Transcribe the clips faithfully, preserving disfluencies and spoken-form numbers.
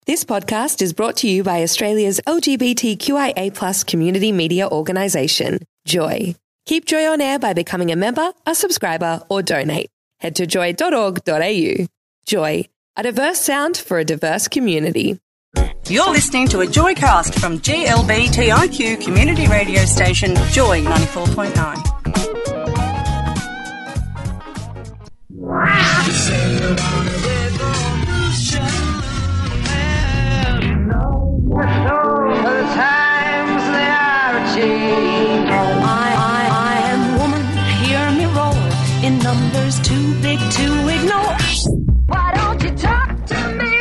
This podcast is brought to you by Australia's L G B T Q I A plus community media organisation, Joy. Keep Joy on air by becoming a member, a subscriber or donate. Head to joy dot org dot a u. Joy, a diverse sound for a diverse community. You're listening to a Joycast from G L B T I Q community radio station Joy ninety-four point nine. I, I, I am woman, hear me roar, in numbers too big to ignore. Why don't you talk to me?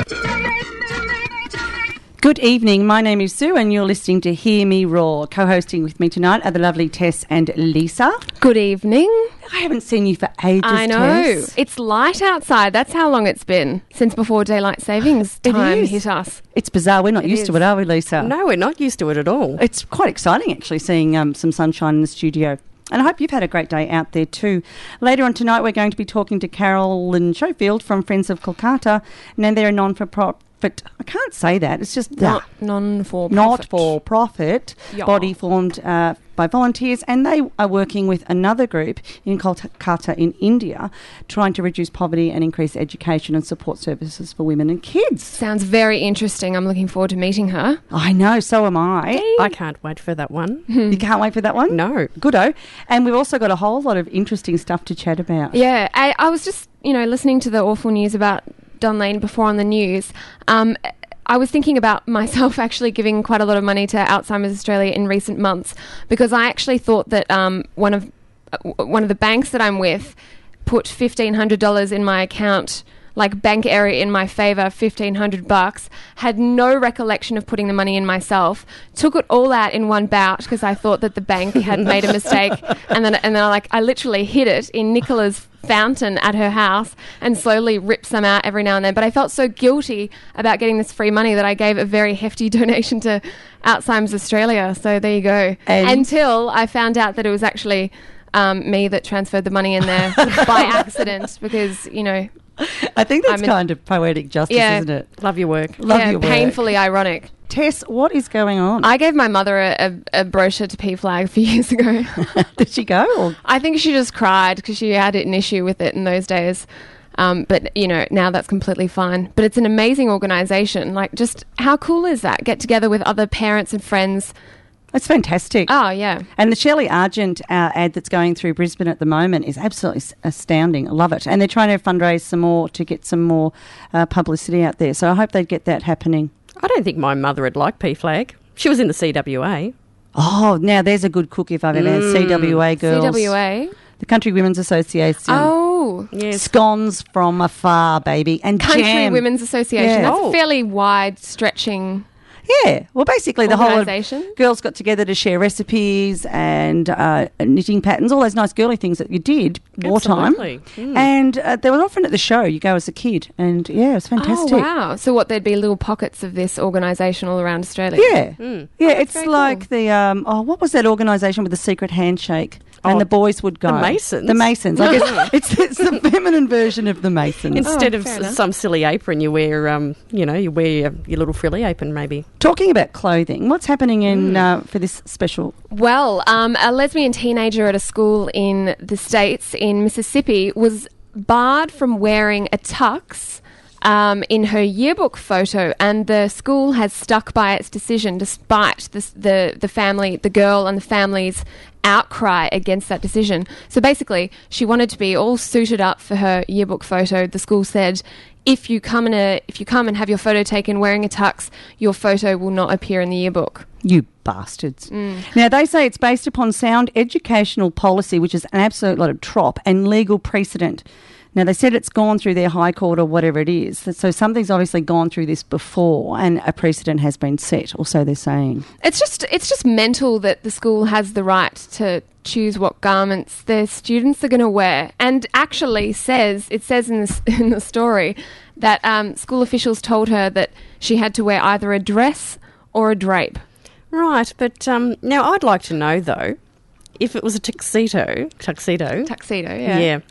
Good evening, my name is Sue and you're listening to Hear Me Roar. Co-hosting with me tonight are the lovely Tess and Lisa. Good evening. I haven't seen you for ages, I know. Tess. It's light outside. That's how long it's been since before daylight savings It time is. hit us. It's bizarre, we're not It used is. to it, are we, Lisa? No, we're not used to it at all. It's quite exciting actually seeing um, some sunshine in the studio. And I hope you've had a great day out there too. Later on tonight we're going to be talking to Carolyn Schofield from Friends of Kolkata, and they're a non-for-profit, I can't say that, it's just Not that. non-for-profit. Not for profit Yeah. body formed uh, by volunteers, and they are working with another group in Kolkata in India trying to reduce poverty and increase education and support services for women and kids. Sounds very interesting. I'm looking forward to meeting her. I know, so am I. I can't wait for that one. You can't wait for that one? No. Goodo. And we've also got a whole lot of interesting stuff to chat about. Yeah, I, I was just, you know, listening to the awful news about Don Lane before on the news. Um, I was thinking about myself actually giving quite a lot of money to Alzheimer's Australia in recent months because I actually thought that um, one of uh, one of the banks that I'm with put fifteen hundred dollars in my account, like bank area in my favour, fifteen hundred bucks, had no recollection of putting the money in myself, took it all out in one bout because I thought that the bank had made a mistake, and then and then I like I literally hid it in Nicola's fountain at her house and slowly ripped some out every now and then. But I felt so guilty about getting this free money that I gave a very hefty donation to Alzheimer's Australia. So there you go. And- Until I found out that it was actually um, me that transferred the money in there by accident because, you know, I think that's I'm in- kind of poetic justice, Yeah. isn't it? Love your work. Love yeah, your work. painfully ironic. Tess, what is going on? I gave my mother a, a, a brochure to P Flag a few years ago. Did she go? Or? I think she just cried because she had an issue with it in those days. Um, but, you know, now that's completely fine. But it's an amazing organisation. Like, just how cool is that? Get together with other parents and friends. It's fantastic. Oh, yeah. And the Shirley Argent uh, ad that's going through Brisbane at the moment is absolutely s- astounding. I love it. And they're trying to fundraise some more to get some more uh, publicity out there. So I hope they get that happening. I don't think my mother would like P Flag. She was in the C W A. Oh, now there's a good cook if I've ever had C W A girls. C W A? The Country Women's Association. Oh. Yes. Scones from afar, baby. And Country jam. Women's Association. Yeah. That's Oh. a fairly wide-stretching... Yeah, well, basically the whole lot of Organisation? girls got together to share recipes and uh, knitting patterns, all those nice girly things that you did wartime. Absolutely. Mm. And uh, they were often at the show. You go as a kid, and yeah, it's fantastic. Oh, wow. So what, there'd be little pockets of this organisation all around Australia? Yeah, Mm. yeah. Oh, that's it's very like cool. the um, oh, what was that organisation with the secret handshake? Oh, And the boys would go. the Masons? The Masons. I guess it's, it's the feminine version of the Masons. Instead Oh, of fair s- enough. some silly apron, you wear, um, you know, you wear your, your little frilly apron maybe. Talking about clothing, what's happening in uh, for this special? Well, um, a lesbian teenager at a school in the States, in Mississippi, was barred from wearing a tux um, in her yearbook photo, and the school has stuck by its decision despite the, the, the family, the girl and the family's outcry against that decision. So basically, she wanted to be all suited up for her yearbook photo. The school said, if you come in a, if you come and have your photo taken wearing a tux, your photo will not appear in the yearbook. You bastards. Now, they say it's based upon sound educational policy, which is an absolute lot of trop, and legal precedent. Now, they said it's gone through their high court or whatever it is. So something's obviously gone through this before and a precedent has been set, or so they're saying. It's just it's just mental that the school has the right to choose what garments their students are going to wear, and actually says it says in the in the story that um, school officials told her that she had to wear either a dress or a drape. Right, but um, now I'd like to know though, if it was a tuxedo, tuxedo, Tuxedo, yeah. yeah.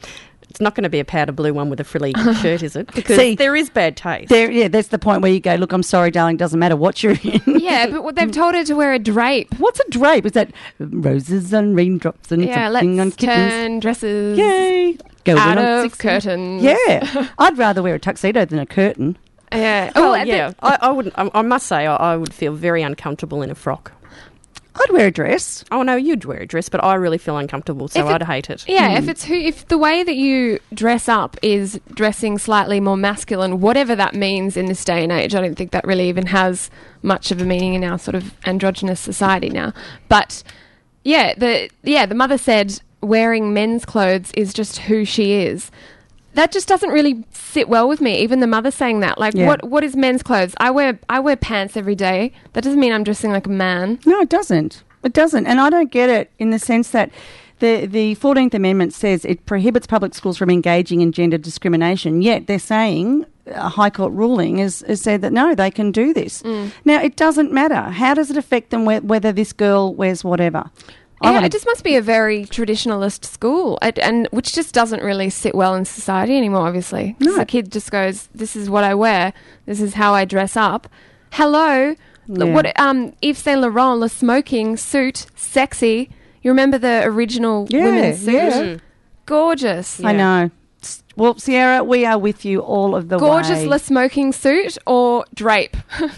It's not going to be a powder blue one with a frilly shirt, is it? Because See, there is bad taste. There, yeah, that's the point where you go, look, I'm sorry, darling, doesn't matter what you're in. Yeah, but what they've told her to wear a drape. What's a drape? Is that roses and raindrops and Yeah, something let's on kittens? turn dresses Yay. Go out on of sixteen. curtains. Yeah. I'd rather wear a tuxedo than a curtain. Yeah. Well, Oh, yeah, I, I would. I, I must say, I, I would feel very uncomfortable in a frock. I'd wear a dress. Oh no, you'd wear a dress, but I really feel uncomfortable, so If it- I'd hate it. Yeah, if it's who, if the way that you dress up is dressing slightly more masculine, whatever that means in this day and age, I don't think that really even has much of a meaning in our sort of androgynous society now. But yeah, the yeah, the mother said wearing men's clothes is just who she is. That just doesn't really sit well with me. Even the mother saying that, like, Yeah. what what is men's clothes? I wear I wear pants every day. That doesn't mean I'm dressing like a man. No, it doesn't. It doesn't. And I don't get it in the sense that the, the fourteenth Amendment says it prohibits public schools from engaging in gender discrimination, yet they're saying a High Court ruling has, has said that, no, they can do this. Mm. Now, it doesn't matter. How does it affect them whe- whether this girl wears whatever? I Yeah, wanna- it just must be a very traditionalist school, and, and which just doesn't really sit well in society anymore. Obviously, 'Cause No. the kid just goes, "This is what I wear. This is how I dress up." Hello, Yeah. what? Um, Yves Saint Laurent, the smoking suit, sexy. You remember the original Yeah, women's suit? yeah. Gorgeous, I know. S- Well, Sierra, we are with you all of the gorgeous. way. Le smoking suit or drape?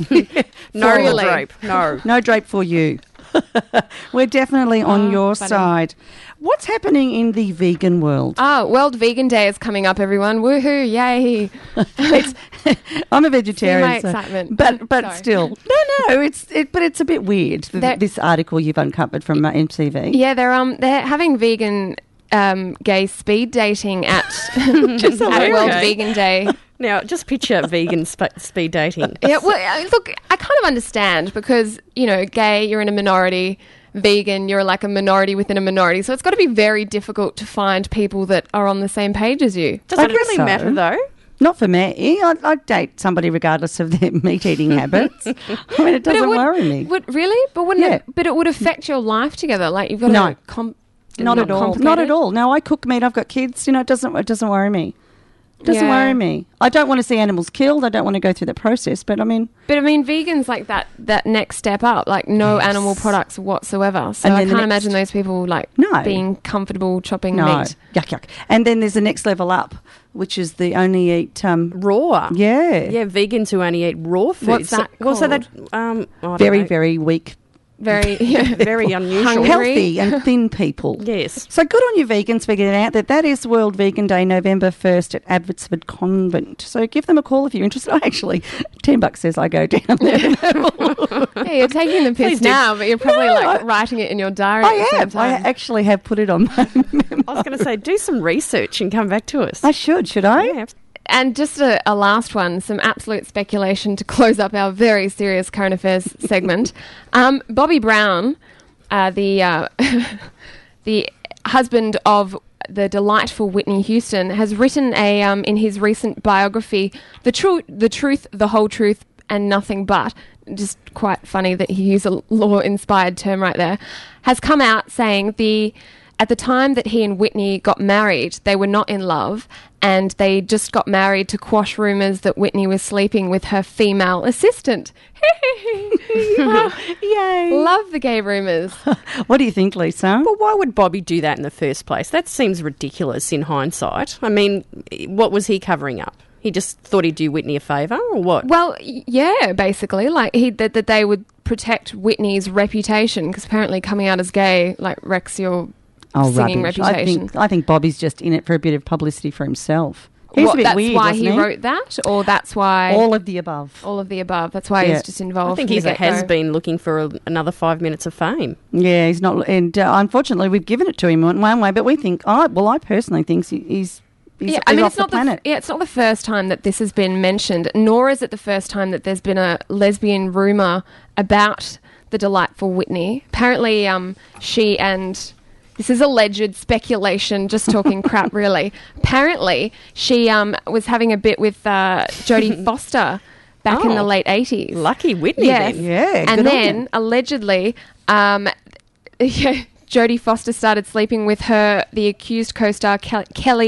No Really? drape. No. No drape for you. We're definitely on Oh, your funny. side. What's happening in the vegan world? Ah, World Vegan Day is coming up, everyone! Woohoo! Yay! It's, I'm a vegetarian, my so- excitement. but but Sorry. still, no, no, it's it, but it's a bit weird. th- That- this article you've uncovered from uh, M T V. Yeah, they're um they're having vegan um gay speed dating at Just at World okay. Vegan Day. Now, just picture vegan sp- speed dating. Yeah, well, uh, look, I kind of understand because you know, gay, you're in a minority. Vegan, you're like a minority within a minority, so it's got to be very difficult to find people that are on the same page as you. Does I it guess really so. matter, though? Not for me. I'd, I'd date somebody regardless of their meat eating habits. I mean, it But doesn't would, worry me. Would, really? But wouldn't Yeah. it? But it would affect your life together. Like you've got No. to com- Not at all. Not complicated? at all. No, I cook meat. I've got kids. You know, it doesn't it doesn't worry me. It doesn't Yeah. worry me. I don't want to see animals killed. I don't want to go through the process. But I mean, But I mean, vegans like that that next step up, like no Yes. animal products whatsoever. So And I then the can't next- imagine those people like No. being comfortable chopping no, meat. yuck yuck. And then there's the next level up, which is the only eat. Um, Raw. yeah, Yeah, vegans who only eat raw food. What's that Well, so called? that um, I don't very know. very weak, Very yeah. very unusual. Hungry. healthy and thin people. Yes. So good on you vegans figuring out that that is World Vegan Day, November first at Abbotsford Convent. So give them a call if you're interested. I actually, ten bucks says I go down there. Yeah, you're taking the piss do. now, but you're probably No, like I- writing it in your diary. I at the same have. I time. actually have put it on my memo. I was going to say, do some research and come back to us. I should, should I? Yeah. And just a, a last one, some absolute speculation to close up our very serious current affairs segment. Um, Bobby Brown, uh, the uh, the husband of the delightful Whitney Houston, has written a um, in his recent biography, "The Truth, the Truth, the Whole Truth, and Nothing But." Just quite funny that he used a law-inspired term right there. Has come out saying the. At the time that he and Whitney got married, they were not in love, and they just got married to quash rumours that Whitney was sleeping with her female assistant. Yay. Love the gay rumours. What do you think, Lisa? Well, why would Bobby do that in the first place? That seems ridiculous in hindsight. I mean, what was he covering up? He just thought he'd do Whitney a favour, or what? Well, y- yeah, basically, like he that, that they would protect Whitney's reputation because apparently coming out as gay like wrecks your Oh, singing rubbish. I reputation. think, I think Bobby's just in it for a bit of publicity for himself. He's What, a bit that's weird, why wasn't he he? wrote that, or that's why All of the above. all of the above. That's why Yeah. he's just involved. I think from he's the a get-go. has-been looking for a, another five minutes of fame. Yeah, he's not. And uh, unfortunately, we've given it to him in one way, but we think, oh, well, I personally think he- he's. He's, Yeah, he's I mean, off it's the not planet. the f- yeah, it's not the first time that this has been mentioned, nor is it the first time that there's been a lesbian rumor about the delightful Whitney. Apparently, um, she and this is alleged speculation, just talking crap, really. Apparently, she um was having a bit with uh, Jodie Foster back in the Oh. late eighties. Lucky Whitney Yes. then. Yeah, good and on then him. allegedly, um, yeah, Jodie Foster started sleeping with her, the accused co-star Ke- Kelly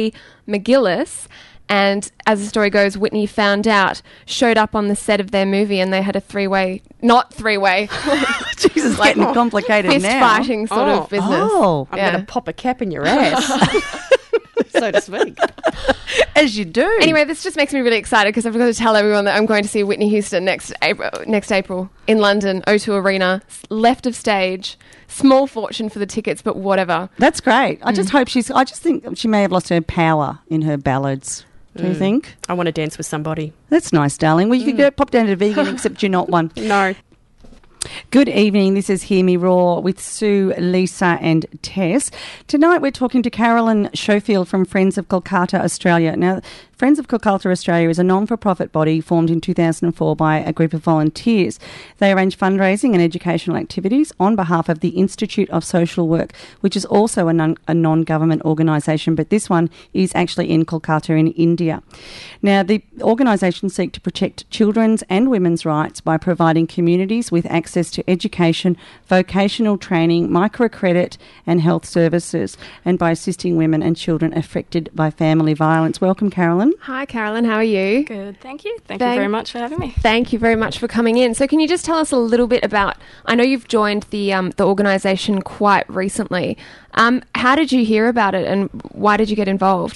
McGillis. And as the story goes, Whitney found out, showed up on the set of their movie, and they had a three-way, not three-way, Jesus, like getting complicated fist now. fighting sort Oh. of business. Oh. I'm Yeah. going to pop a cap in your ass, so to speak. As you do. Anyway, this just makes me really excited because I've got to tell everyone that I'm going to see Whitney Houston next April, next April in London, O two Arena, s- left of stage. Small fortune for the tickets, but whatever. That's great. I Mm. just hope she's. I just think she may have lost her power in her ballads. Do you think? I want to dance with somebody. That's nice, darling. Well, you could go pop down to Vegan, except you're not one. No. Good evening. This is Hear Me Roar with Sue, Lisa and Tess. Tonight we're talking to Carolyn Schofield from Friends of Kolkata, Australia. Now, Friends of Kolkata Australia is a non-for-profit body formed in two thousand four by a group of volunteers. They arrange fundraising and educational activities on behalf of the Institute of Social Work, which is also a, non- a non-government organisation, but this one is actually in Kolkata in India. Now, the organisation seek to protect children's and women's rights by providing communities with access to education, vocational training, microcredit and health services, and by assisting women and children affected by family violence. Welcome, Carolyn. Hi, Carolyn. How are you? Good, thank you. Thank, Thank- you very much for having me. Thank you very much for coming in. So, can you just tell us a little bit about? I know you've joined the um, the organisation quite recently. Um, how did you hear about it, and why did you get involved?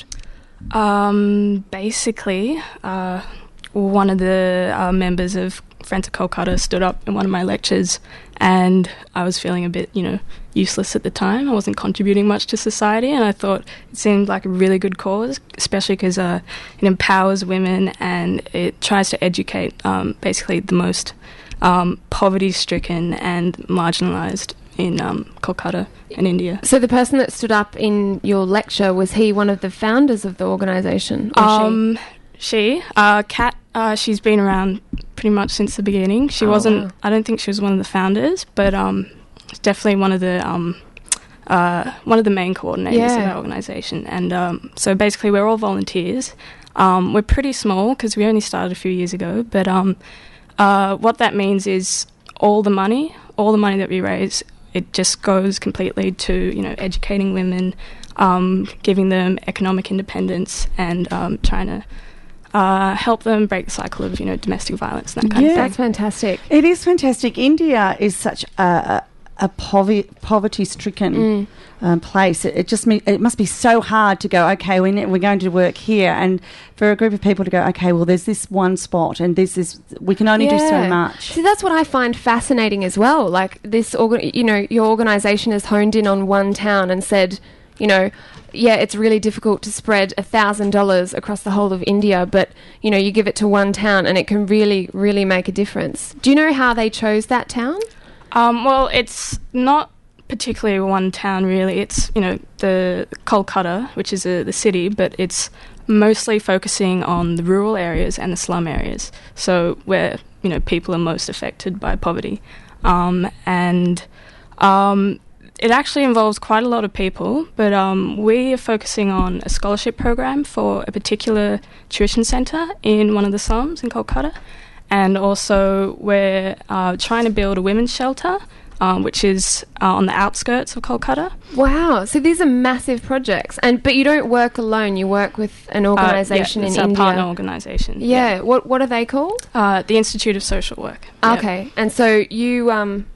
Um, basically, uh, one of the uh, members of Friends of Kolkata stood up in one of my lectures, and I was feeling a bit, you know, useless at the time. I wasn't contributing much to society, and I thought it seemed like a really good cause, especially because uh, it empowers women and it tries to educate um, basically the most um, poverty-stricken and marginalised in um, Kolkata in India. So, the person that stood up in your lecture, was he one of the founders of the organisation? or she? Um, she, uh, Kat, uh, she's been around pretty much since the beginning. She Oh, wasn't, wow. I don't think she was one of the founders, but um, she's definitely one of the um, uh, one of the main coordinators of Yeah. our organisation. And um, so basically, we're all volunteers. Um, we're pretty small because we only started a few years ago. But um, uh, what that means is all the money, all the money that we raise, it just goes completely to, you know, educating women, um, giving them economic independence, and um, trying to uh, help them break the cycle of, you know, domestic violence and that kind Yeah. of thing. That's fantastic. It is fantastic. India is such a, a, a poverty, poverty-stricken Mm. um, place. It, it just me- it must be so hard to go, okay, we ne- we're going to work here, and for a group of people to go, okay, well, there's this one spot, and this is we can only do so Yeah. much. See, that's what I find fascinating as well. Like this, orga- you know, your organisation has honed in on one town and said, you know, yeah, it's really difficult to spread a thousand dollars across the whole of India, but you know, you give it to one town and it can really, really make a difference. Do you know how they chose that town? Um, well, it's not particularly one town, really. It's, you know, the Kolkata, which is uh, the city, but it's mostly focusing on the rural areas and the slum areas, so where, you know, people are most affected by poverty. Um, and um, it actually involves quite a lot of people, but um, we are focusing on a scholarship program for a particular tuition centre in one of the slums in Kolkata. And also we're uh, trying to build a women's shelter, um, which is uh, on the outskirts of Kolkata. Wow! So these are massive projects, and but you don't work alone. You work with an organisation uh, yeah, in it's our India. partner organisation. Yeah. What What are they called? Uh, the Institute of Social Work. Yep. Okay, and so you um,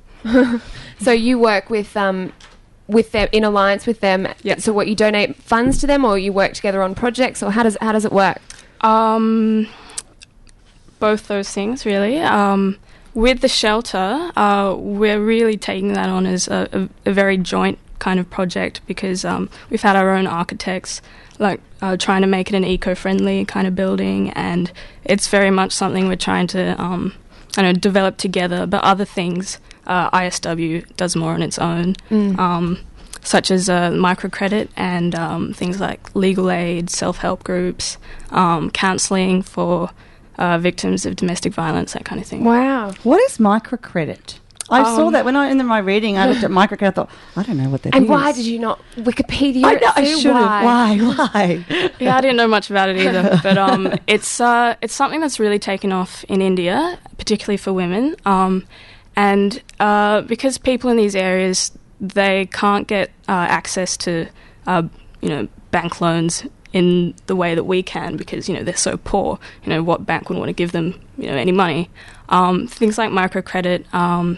so you work with um, with them in alliance with them. Yeah. So what, you donate funds to them, or you work together on projects, or how does how does it work? Um, both those things, really. Um, with the shelter, uh, we're really taking that on as a, a, a very joint kind of project, because um, we've had our own architects, like uh, trying to make it an eco-friendly kind of building, and it's very much something we're trying to, um, I don't know, develop together. But other things, uh, I S W does more on its own. Mm. Um, such as uh, microcredit and um, things like legal aid, self-help groups, um, counselling for uh, victims of domestic violence, that kind of thing. Wow. What is microcredit? I saw Um, that when I in my reading. I looked at microcredit. I thought, I don't know what that is. And why did you not Wikipedia I it, know, I Sue? should have. Why? Why? Why? Yeah, I didn't know much about it either, but um, it's uh, it's something that's really taken off in India, particularly for women, um, and uh, because people in these areas, they can't get uh, access to, uh, you know, bank loans in the way that we can, because, you know, they're so poor. You know, what bank would want to give them, you know, any money? Um, things like microcredit, um,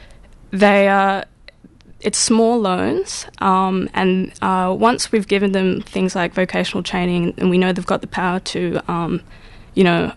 they are, it's small loans, um, and uh, once we've given them things like vocational training, and we know they've got the power to, um, you know,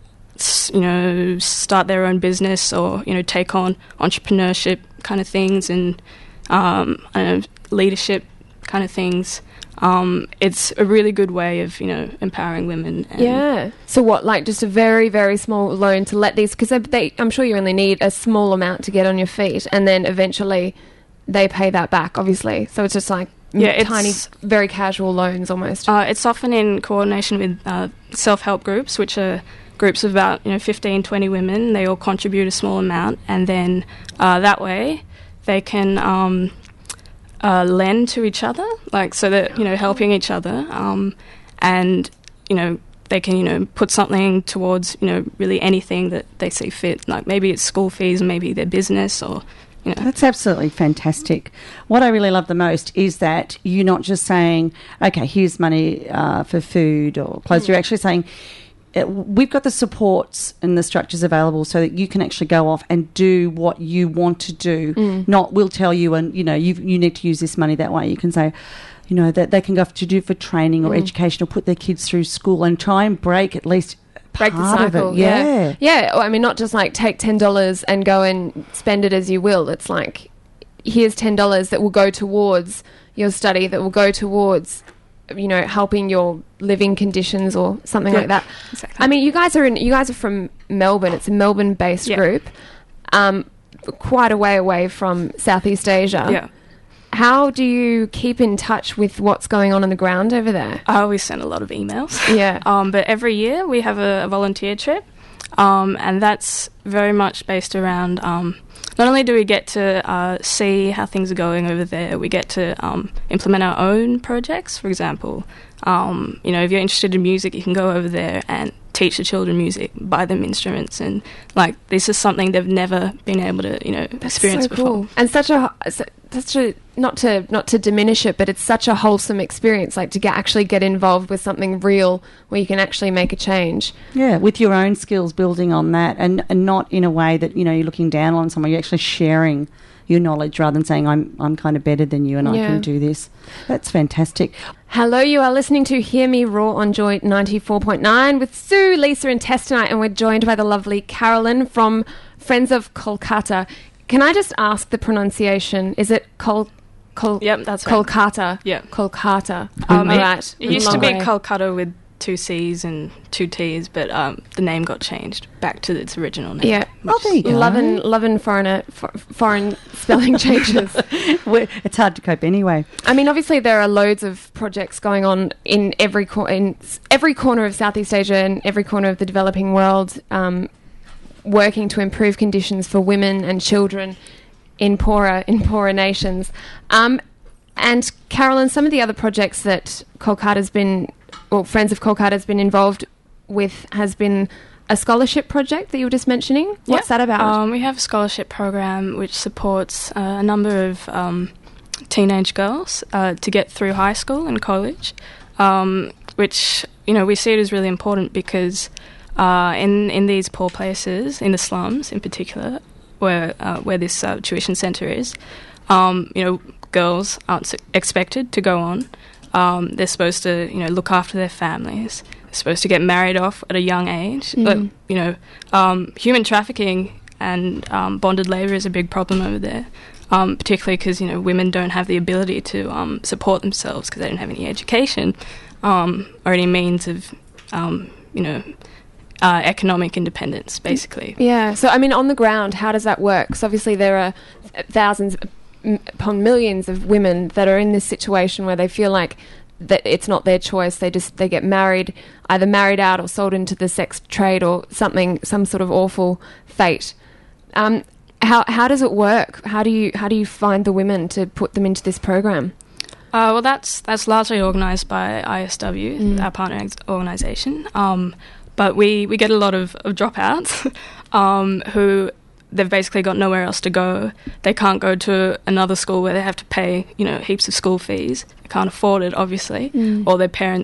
s- you know, start their own business, or, you know, take on entrepreneurship kind of things, and um, I don't know, leadership kind of things. Um, it's a really good way of, you know, empowering women. And Yeah. So what, like just a very, very small loan to let these, because they, they, I'm sure you only need a small amount to get on your feet, and then eventually they pay that back, obviously. So it's just like Yeah, m- tiny, it's- very casual loans almost. Uh, it's often in coordination with uh, self-help groups, which are groups of about, you know, fifteen, twenty women. They all contribute a small amount, and then uh, that way they can um, uh, lend to each other, like, so that, you know, helping each other, um, and, you know, they can, you know, put something towards, you know, really anything that they see fit. Like, maybe it's school fees, maybe their business, or, you know. That's absolutely fantastic. What I really love the most is that you're not just saying, okay, here's money uh, for food or clothes. Mm. You're actually saying, uh, we've got the supports and the structures available so that you can actually go off and do what you want to do. Mm. Not, we'll tell you, and, you know, you you need to use this money that way. You can say, you know, that they can go to do for training or mm. education, or put their kids through school and try and break at least break the part of cycle. it. Yeah. yeah. Yeah. I mean, not just like take ten dollars and go and spend it as you will. It's like, here's ten dollars that will go towards your study, that will go towards, you know, helping your living conditions or something Yeah, like that. exactly. I mean, you guys are in, you guys are from Melbourne. It's a Melbourne-based Yeah. group, um, quite a way away from Southeast Asia. Yeah. How do you keep in touch with what's going on on the ground over there? I always send a lot of emails. Yeah. Um, but every year we have a, a volunteer trip, um, and that's very much based around, um, not only do we get to uh, see how things are going over there, we get to um, implement our own projects. For example, um, you know, if you're interested in music, you can go over there and teach the children music, buy them instruments, and, like, this is something they've never been able to, you know, experience so before. cool. And such a such a not to not to diminish it, but it's such a wholesome experience, like to get, actually get involved with something real where you can actually make a change. Yeah, with your own skills, building on that, and, and not in a way that, you know, you're looking down on someone. You're actually sharing your knowledge rather than saying, I'm I'm kind of better than you and I Yeah. can do this. That's fantastic. Hello, you are listening to Hear Me Roar on Joy ninety-four point nine with Sue, Lisa and Tess tonight, and we're joined by the lovely Carolyn from Friends of Kolkata. Can I just ask the pronunciation? Is it Kol... Kol Yep, that's right. Kolkata. Yeah. Kolkata. Um, All it, right. it used to be Long way. Calcutta with two C's and two T's, but um, the name got changed back to its original name. Yeah. Oh, there you go. Loving, loving foreigner, for, foreign spelling changes. We're- it's hard to cope anyway. I mean, obviously there are loads of projects going on in every cor- in s- every corner of Southeast Asia and every corner of the developing world, um, working to improve conditions for women and children in poorer in poorer nations. Um, and Carolyn, some of the other projects that Kolkata's been, or Friends of Kolkata's been involved with, has been a scholarship project that you were just mentioning. What's Yeah. that about? Um, we have a scholarship program which supports uh, a number of um, teenage girls uh, to get through high school and college, um, which, you know, we see it as really important because uh, in in these poor places, in the slums in particular, where uh, where this uh, tuition centre is, um, you know, girls aren't s- expected to go on. Um, they're supposed to, you know, look after their families. They're supposed to get married off at a young age. Mm. But, you know, um, human trafficking and um, bonded labour is a big problem over there, um, particularly because, you know, women don't have the ability to um, support themselves because they don't have any education um, or any means of, um, you know, uh, economic independence, basically. Yeah. So, I mean, on the ground, how does that work? Because obviously there are thousands m- upon millions of women that are in this situation where they feel like that it's not their choice. They just they get married, either married out or sold into the sex trade or something, some sort of awful fate. Um, how how does it work? How do you how do you find the women to put them into this program? Uh, well, that's that's largely organised by I S W, Mm. our partner ex- organisation. Um, but we, we get a lot of, of dropouts um, who they've basically got nowhere else to go. They can't go to another school where they have to pay, you know, heaps of school fees. They can't afford it, obviously. Mm. Or their parents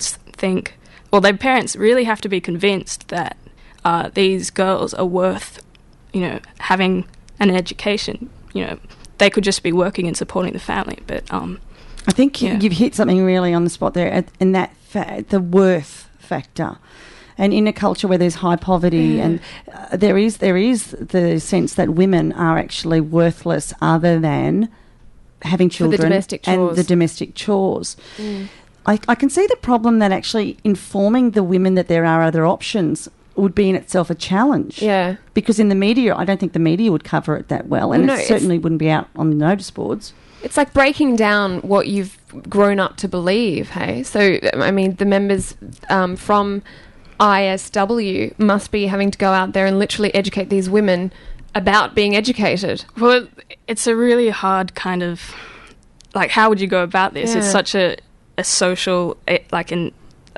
think, well, their parents really have to be convinced that uh, these girls are worth, you know, having an education. You know, they could just be working and supporting the family, but um, I think yeah. you've hit something really on the spot there, and that fa- the worth factor. And in a culture where there's high poverty, yeah. and uh, there is there is the sense that women are actually worthless other than having children For the domestic chores. and the domestic chores. Mm. I, I can see the problem that actually informing the women that there are other options would be in itself a challenge. Yeah. Because in the media, I don't think the media would cover it that well, and No, it it's- certainly wouldn't be out on the notice boards. It's like breaking down what you've grown up to believe, hey? So, I mean, the members um, from I S W must be having to go out there and literally educate these women about being educated. Well, it's a really hard kind of, like, how would you go about this? Yeah. It's such a, a social, it, like an,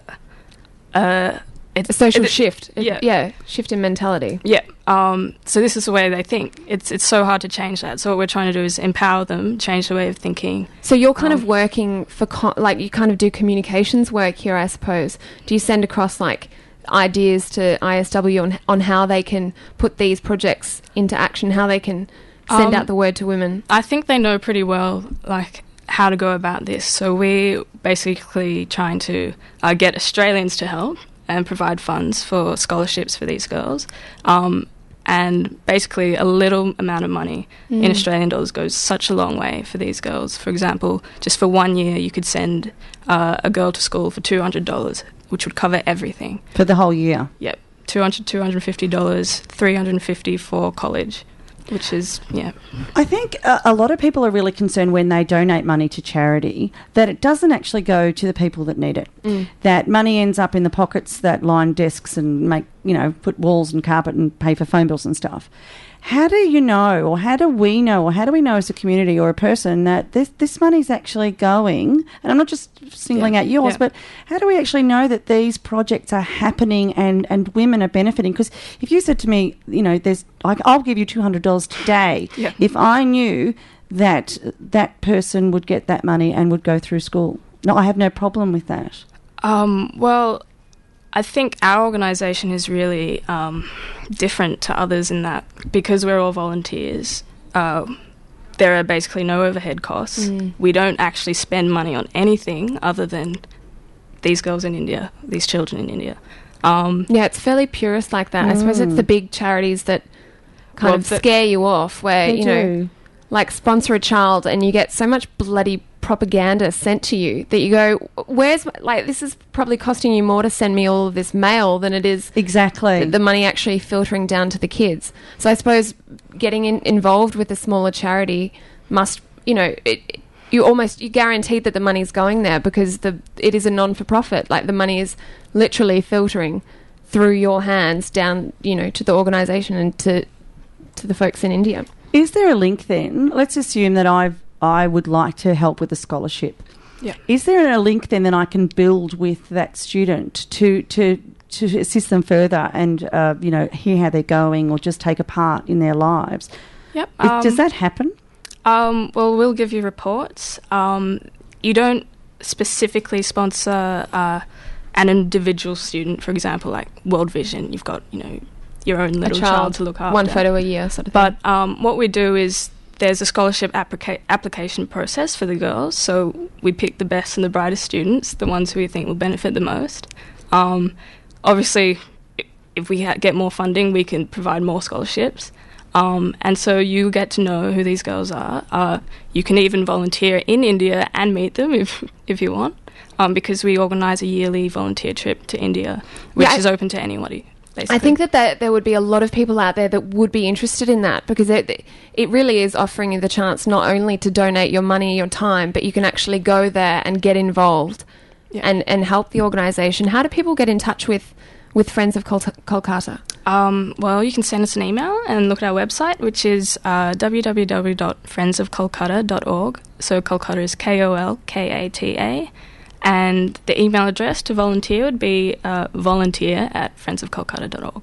uh, it's A social it- shift. yeah. Yeah, shift in mentality. Yeah. Um, so this is the way they think. It's it's so hard to change that. So what we're trying to do is empower them, change the way of thinking. So you're kind Um, of working for, co- like, you kind of do communications work here, I suppose. Do you send across, like, ideas to I S W on on how they can put these projects into action, how they can send Um, out the word to women? I think they know pretty well, like, how to go about this. So we're basically trying to uh, get Australians to help and provide funds for scholarships for these girls. Um, and basically a little amount of money in Australian dollars goes such a long way for these girls. For example, just for one year you could send uh, a girl to school for two hundred dollars, which would cover everything. For the whole year. Yep, two hundred dollars, two hundred fifty dollars, three hundred fifty dollars for college, which is, yeah. I think a, a lot of people are really concerned when they donate money to charity that it doesn't actually go to the people that need it. Mm. That money ends up in the pockets that line desks and make, you know, put walls and carpet and pay for phone bills and stuff. How do you know, or how do we know, or how do we know as a community or a person that this this money's actually going, and I'm not just singling Yeah. out yours, Yeah. but how do we actually know that these projects are happening and, and women are benefiting? Because if you said to me, you know, there's, like, I'll give you two hundred dollars today, Yeah. if I knew that that person would get that money and would go through school. No, I have no problem with that. Um, well, I think our organisation is really um, different to others in that because we're all volunteers, uh, there are basically no overhead costs. Mm. We don't actually spend money on anything other than these girls in India, these children in India. Um, Yeah, it's fairly purist like that. I suppose it's the big charities that kind Well, of the- scare you off, where, They you know, do. like sponsor a child and you get so much bloody propaganda sent to you that you go, where's, my, like, this is probably costing you more to send me all of this mail than it is Exactly. the money actually filtering down to the kids. So I suppose getting in, involved with a smaller charity must, you know, it, you almost, you guaranteed that the money's going there because the it is a non-for-profit. Like, the money is literally filtering through your hands down, you know, to the organisation and to to the folks in India. Is there a link then? Let's assume that I've I would like to help with a scholarship. Yeah. Is there a link then that I can build with that student to to to assist them further and uh, you know, hear how they're going or just take a part in their lives? yep. Is- um, Does that happen? Um, well, we'll give you reports. Um, you don't specifically sponsor uh, an individual student, for example, like World Vision. You've got, you know, your own little a child, child, to look after. one photo a year sort of thing. But um, what we do is there's a scholarship applica- application process for the girls. So we pick the best and the brightest students, the ones who we think will benefit the most. Um, obviously, i- if we ha- get more funding, we can provide more scholarships. Um, and so you get to know who these girls are. Uh, you can even volunteer in India and meet them if if you want, um, because we organise a yearly volunteer trip to India, which Yeah, I- is open to anybody. Basically. I think that there, there would be a lot of people out there that would be interested in that because it, it really is offering you the chance not only to donate your money, your time, but you can actually go there and get involved Yeah. and, and help the organisation. How do people get in touch with, with Friends of Kol- Kolkata? Um, well, you can send us an email and look at our website, which is uh, w w w dot friends of kolkata dot org. So Kolkata is K O L K A T A. And the email address to volunteer would be uh, volunteer at friends of kolkata dot org.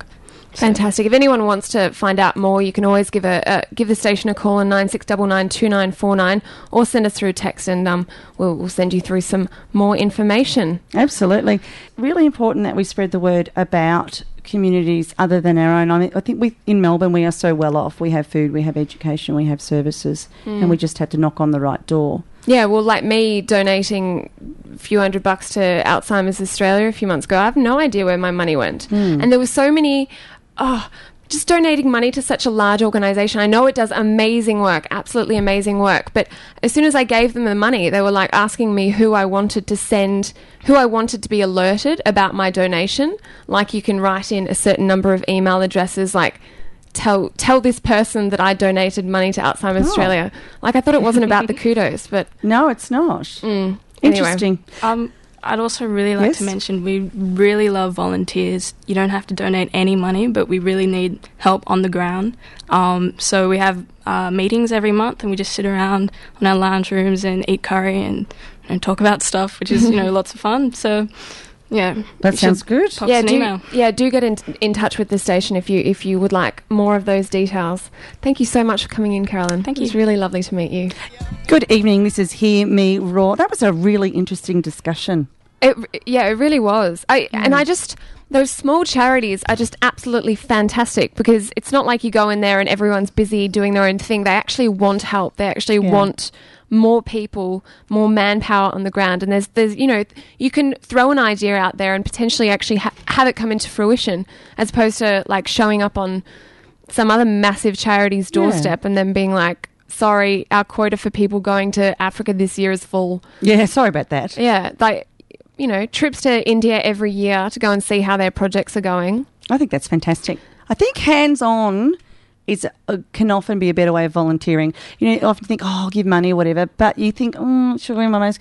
Fantastic. If anyone wants to find out more, you can always give a uh, give the station a call on nine six nine nine two nine four nine or send us through text and um, we'll, we'll send you through some more information. Absolutely. Really important that we spread the word about communities other than our own. I mean, I think we in Melbourne we are so well off. We have food, we have education, we have services, mm. and we just had to knock on the right door. Yeah, well, like me donating a few hundred bucks to Alzheimer's Australia a few months ago, I have no idea where my money went. Mm. And there were so many... Oh, just donating money to such a large organisation. I know it does amazing work, absolutely amazing work, but as soon as I gave them the money, they were like asking me who I wanted to send, who I wanted to be alerted about my donation. Like you can write in a certain number of email addresses, like tell tell this person that I donated money to Alzheimer's oh. Australia. Like I thought it wasn't about the kudos, but... No, it's not. Mm, Interesting. Anyway. Um, I'd also really like yes. to mention we really love volunteers. You don't have to donate any money, but we really need help on the ground. Um, so we have uh, meetings every month, and we just sit around on our lounge rooms and eat curry and, and talk about stuff, which is you know lots of fun. So yeah, that sounds good. Yeah, an do email. yeah do get in in touch with the station if you if you would like more of those details. Thank you so much for coming in, Carolyn. Thank you. you. It's really lovely to meet you. Good evening. This is Hear Me Roar. That was a really interesting discussion. It, yeah, it really was. I mm. And I just, those small charities are just absolutely fantastic because it's not like you go in there and everyone's busy doing their own thing. They actually want help. They actually yeah. want more people, more manpower on the ground. And there's, there's, you know, you can throw an idea out there and potentially actually ha- have it come into fruition as opposed to like showing up on some other massive charity's doorstep yeah. and then being like, sorry, our quota for people going to Africa this year is full. Yeah, sorry about that. Yeah, like... you know, trips to India every year to go and see how their projects are going. I think that's fantastic. I think hands-on is uh, can often be a better way of volunteering. You know, you often think, oh, I'll give money or whatever, but you think, oh, should I my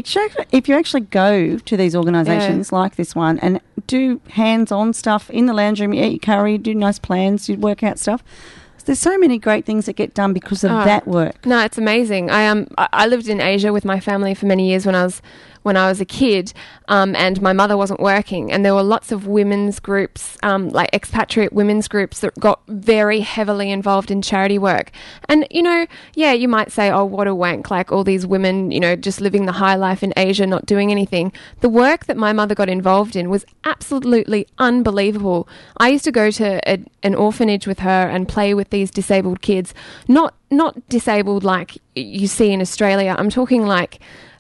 If you actually go to these organisations yeah. like this one and do hands-on stuff in the lounge room, you eat your curry, do nice plans, you work out stuff, there's so many great things that get done because of oh, that work. No, it's amazing. I um I lived in Asia with my family for many years when I was when I was a kid, um, and my mother wasn't working, and there were lots of women's groups, um, like expatriate women's groups that got very heavily involved in charity work. And, you know, yeah, you might say, oh, what a wank, like all these women, you know, just living the high life in Asia, not doing anything. The work that my mother got involved in was absolutely unbelievable. I used to go to a, an orphanage with her and play with these disabled kids, not not disabled like you see in Australia. I'm talking like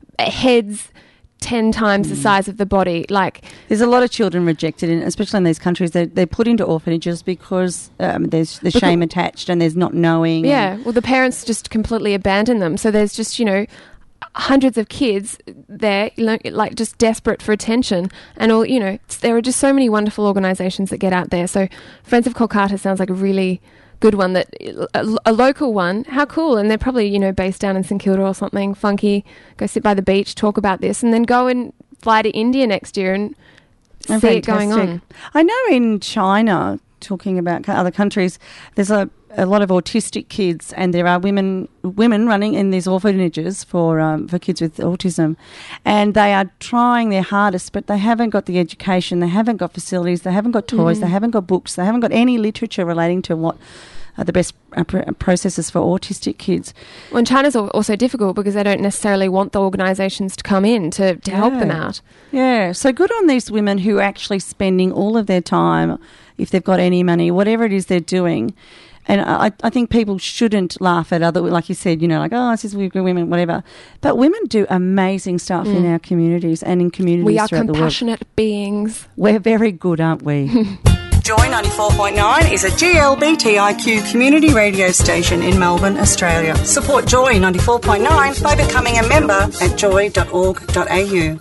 heads ten times mm. the size of the body. Like, there's a lot of children rejected, in, especially in these countries. They're, they're put into orphanages because um, there's the shame attached and there's not knowing. Yeah, well, the parents just completely abandon them. So there's just, you know, hundreds of kids there, like, just desperate for attention. And, all you know, there are just so many wonderful organisations that get out there. So Friends of Kolkata sounds like a really good one, that a, a local one. How cool. And they're probably, you know, based down in St Kilda or something funky. Go sit by the beach, talk about this, and then go and fly to India next year and oh, see fantastic. it going on. I know in China, talking about other countries, there's a, a lot of autistic kids, and there are women women running in these orphanages for um, for kids with autism, and they are trying their hardest, but they haven't got the education, they haven't got facilities, they haven't got toys, mm. they haven't got books, they haven't got any literature relating to what are the best uh, pr- processes for autistic kids. Well, and China's also difficult because they don't necessarily want the organisations to come in to, to yeah. help them out. Yeah, so good on these women who are actually spending all of their time, if they've got any money, whatever it is they're doing. And I, I think people shouldn't laugh at other, like you said, you know, like, oh, this is weak women, whatever. But women do amazing stuff mm. in our communities and in communities we are throughout the world. Compassionate beings. We're very good, aren't we? Joy ninety-four point nine is a G L B T I Q community radio station in Melbourne, Australia. Support Joy ninety-four point nine by becoming a member at joy dot org dot a u.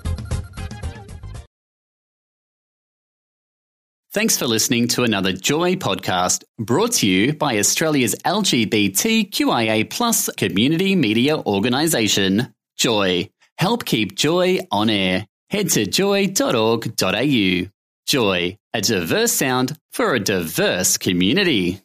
Thanks for listening to another Joy podcast brought to you by Australia's L G B T Q I A plus community media organisation, Joy. Help keep Joy on air. Head to joy dot org dot a u. Joy, a diverse sound for a diverse community.